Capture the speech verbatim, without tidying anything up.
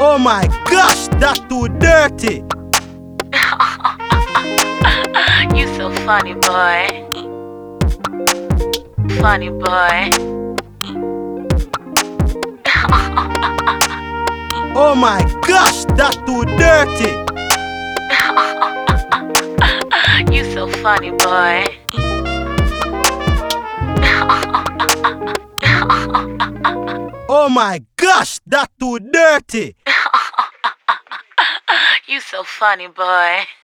Oh my gosh, that's too dirty. You so funny, boy. Funny boy. Oh my gosh, that's too dirty. You so funny, boy. Oh my gosh, that's too dirty. You so funny, boy.